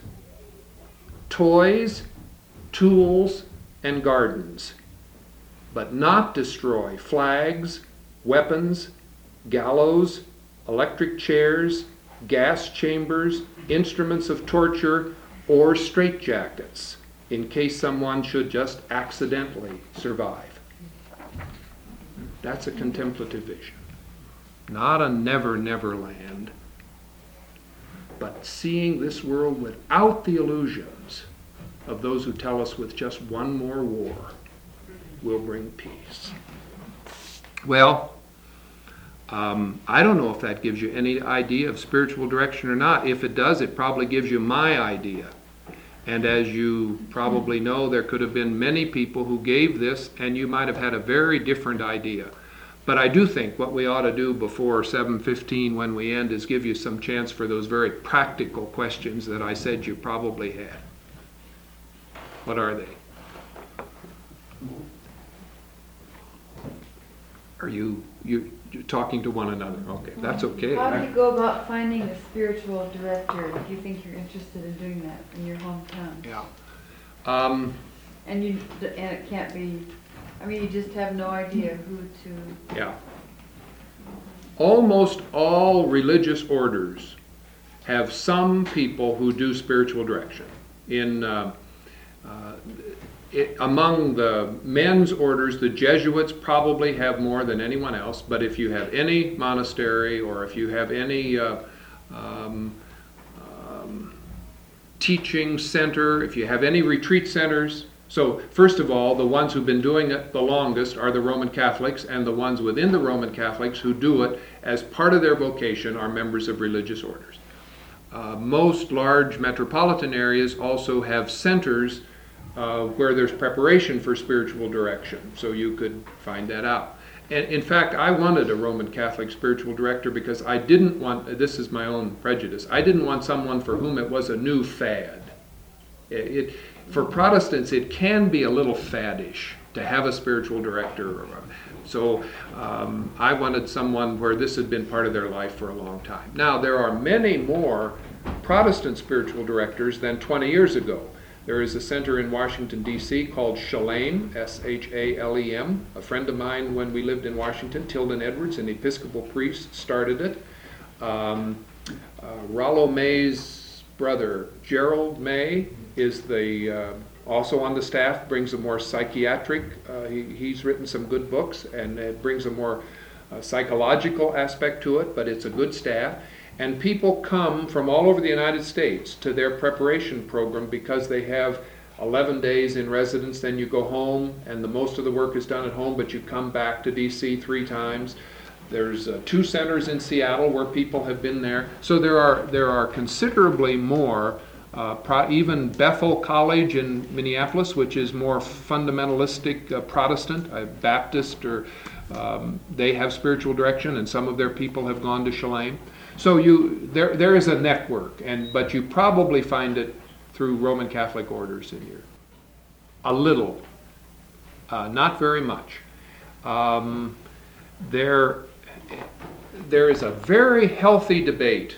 toys, tools, and gardens, but not destroy flags, weapons, gallows, electric chairs, gas chambers, instruments of torture, or straitjackets, in case someone should just accidentally survive. That's a contemplative vision. Not a never, never land, but seeing this world without the illusions of those who tell us with just one more war will bring peace. Well, Um, I don't know if that gives you any idea of spiritual direction or not. If it does, it probably gives you my idea. And as you probably know, there could have been many people who gave this, and you might have had a very different idea. But I do think what we ought to do before seven fifteen when we end is give you some chance for those very practical questions that I said you probably had. What are they? Are you, you you're talking to one another? Okay, that's okay. How do you go about finding a spiritual director if you think you're interested in doing that in your hometown? Yeah. Um, and you and it can't be. I mean, you just have no idea who to. Yeah. Almost all religious orders have some people who do spiritual direction. In uh, uh, It, among the men's orders, the Jesuits probably have more than anyone else, but if you have any monastery or if you have any uh, um, um, teaching center, if you have any retreat centers, so first of all, the ones who've been doing it the longest are the Roman Catholics, and the ones within the Roman Catholics who do it as part of their vocation are members of religious orders. Uh, most large metropolitan areas also have centers Uh, where there's preparation for spiritual direction, so you could find that out. And in fact, I wanted a Roman Catholic spiritual director because I didn't want, this is my own prejudice, I didn't want someone for whom it was a new fad. It, it, for Protestants, it can be a little faddish to have a spiritual director. So um, I wanted someone where this had been part of their life for a long time. Now, there are many more Protestant spiritual directors than twenty years ago. There is a center in Washington, D C called Shalem, S H A L E M. A friend of mine when we lived in Washington, Tilden Edwards, an Episcopal priest, started it. Um, uh, Rollo May's brother, Gerald May, is the uh, also on the staff, brings a more psychiatric, uh, he, he's written some good books, and it brings a more uh, psychological aspect to it, but it's a good staff. And people come from all over the United States to their preparation program because they have eleven days in residence, then you go home, and the most of the work is done at home, but you come back to D C three times. there's uh, two centers in Seattle where people have been there. So there are there are considerably more. Uh, pro, even Bethel College in Minneapolis, which is more fundamentalistic uh, Protestant, uh, Baptist, or um, they have spiritual direction, and some of their people have gone to Shalem. So you there there is a network, and but you probably find it through Roman Catholic orders in here. A little, uh, not very much. Um, there there is a very healthy debate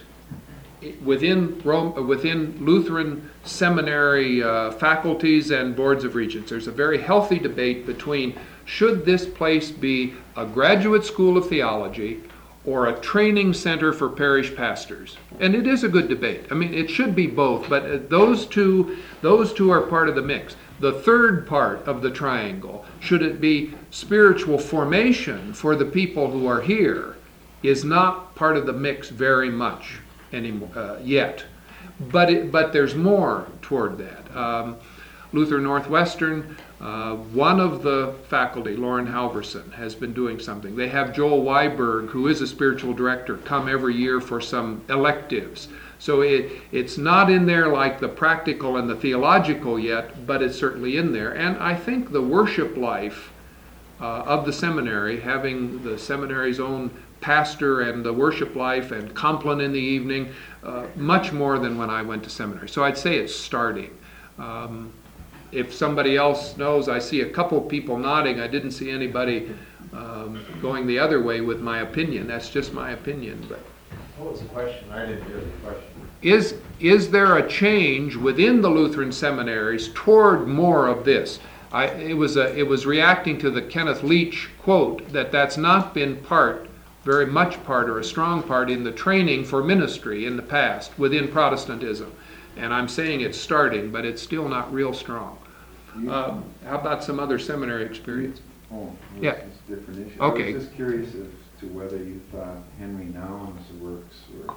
within Rome, within Lutheran seminary uh, faculties and boards of regents. There's a very healthy debate between should this place be a graduate school of theology or a training center for parish pastors. And it is a good debate. I mean, it should be both, but those two, those two are part of the mix. The third part of the triangle, should it be spiritual formation for the people who are here, is not part of the mix very much anymore uh, yet, but it, but there's more toward that. Um, Luther Northwestern, uh, one of the faculty, Lauren Halverson, has been doing something. They have Joel Weiberg, who is a spiritual director, come every year for some electives. So it it's not in there like the practical and the theological yet, but it's certainly in there. And I think the worship life uh, of the seminary, having the seminary's own pastor and the worship life and Compline in the evening, uh, much more than when I went to seminary. So I'd say it's starting. Um, if somebody else knows, I see a couple people nodding. I didn't see anybody um, going the other way with my opinion. That's just my opinion. But what was the question? I didn't hear the question. Is, is there a change within the Lutheran seminaries toward more of this? I, it was a, it was reacting to the Kenneth Leach quote that that's not been part very much part or a strong part in the training for ministry in the past within Protestantism. And I'm saying it's starting, but it's still not real strong. Um, how about some other seminary experience? Oh, well, Yeah. it's a different issue. Okay. I was just curious as to whether you thought Henry Nouwen's works were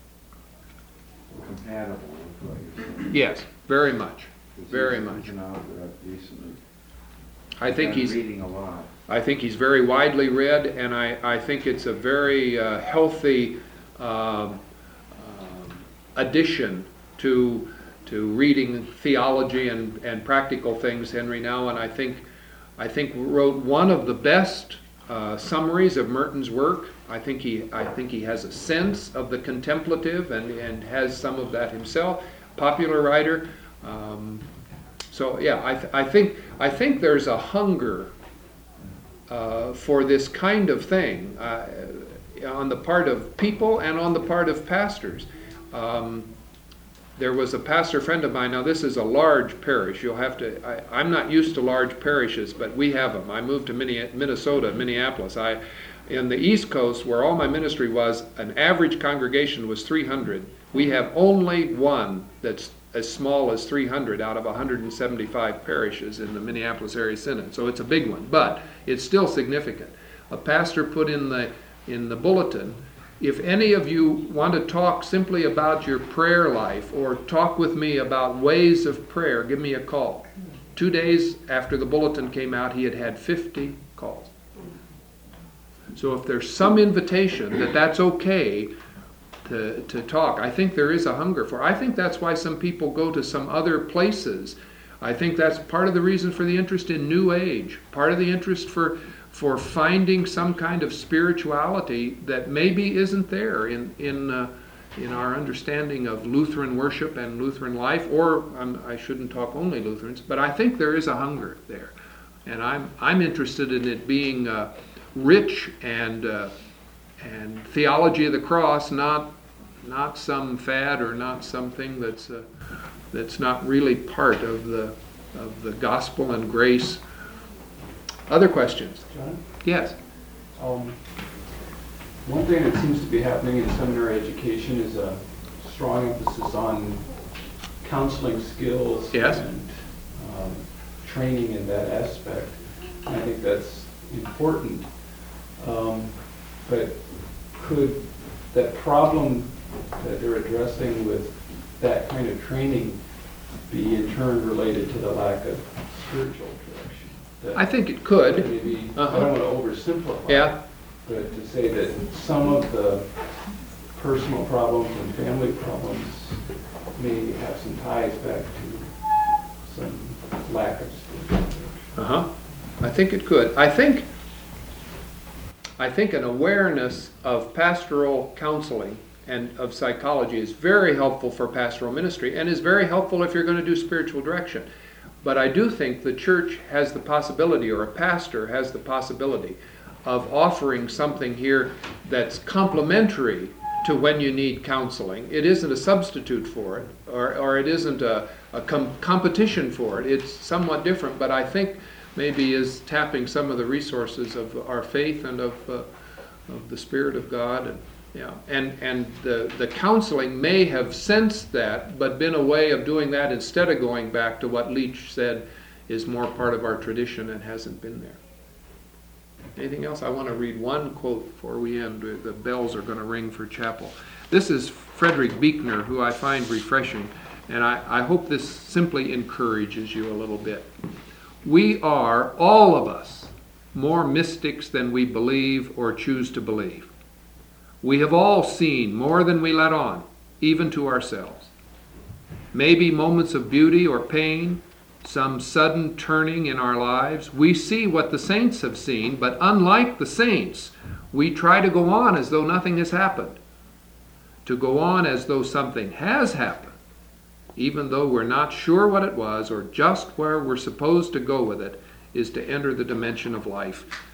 compatible with what you're saying. Yes, very much. 'Cause Very he's much. been out there recently. I think Been he's reading a lot. I think he's very widely read, and I, I think it's a very uh, healthy um, um, addition to to reading theology and, and practical things. Henry Nouwen, I think, I think wrote one of the best uh, summaries of Merton's work. I think he I think he has a sense of the contemplative and, and has some of that himself. Popular writer. Um, so yeah, I th- I think I think there's a hunger Uh, for this kind of thing uh, on the part of people and on the part of pastors. Um, there was a pastor friend of mine, now this is a large parish, you'll have to, I, I'm not used to large parishes, but we have them. I moved to Minnesota, Minneapolis. I, in the East Coast, where all my ministry was, an average congregation was three hundred. We have only one that's as small as three hundred out of one hundred seventy-five parishes in the Minneapolis area synod. So it's a big one, but it's still significant. A pastor put in the in the bulletin, if any of you want to talk simply about your prayer life or talk with me about ways of prayer, give me a call. Two days after the bulletin came out, he had had fifty calls. So if there's some invitation that that's okay To, to talk. I think there is a hunger for it. I think that's why some people go to some other places. I think that's part of the reason for the interest in New Age, part of the interest for for finding some kind of spirituality that maybe isn't there in in uh, in our understanding of Lutheran worship and Lutheran life, or um, I shouldn't talk only Lutherans, but I think there is a hunger there, and I'm I'm interested in it being uh, rich and uh, and theology of the cross, not not some fad or not something that's uh, that's not really part of the of the gospel and grace. Other questions? John? Yes. Um, one thing that seems to be happening in seminary education is a strong emphasis on counseling skills Yes. and um, training in that aspect. And I think that's important. Um, but could that problem that they're addressing with that kind of training be in turn related to the lack of spiritual direction? That I think it could. Maybe, Uh-huh. I don't want to oversimplify. Yeah. but to say that some of the personal problems and family problems may have some ties back to some lack of spiritual direction. Uh-huh. I think it could. I think, I think an awareness of pastoral counseling and of psychology is very helpful for pastoral ministry and is very helpful if you're going to do spiritual direction. But I do think the church has the possibility, or a pastor has the possibility, of offering something here that's complementary to when you need counseling. It isn't a substitute for it, or, or it isn't a, a com- competition for it. It's somewhat different, but I think maybe is tapping some of the resources of our faith and of, uh, of the Spirit of God. And yeah, and and the, the counseling may have sensed that, but been a way of doing that instead of going back to what Leach said is more part of our tradition and hasn't been there. Anything else? I want to read one quote before we end. The bells are going to ring for chapel. This is Frederick Buechner, who I find refreshing, and I, I hope this simply encourages you a little bit. We are, all of us, more mystics than we believe or choose to believe. We have all seen more than we let on, even to ourselves. Maybe moments of beauty or pain, some sudden turning in our lives. We see what the saints have seen, but unlike the saints, we try to go on as though nothing has happened. To go on as though something has happened, even though we're not sure what it was or just where we're supposed to go with it, is to enter the dimension of life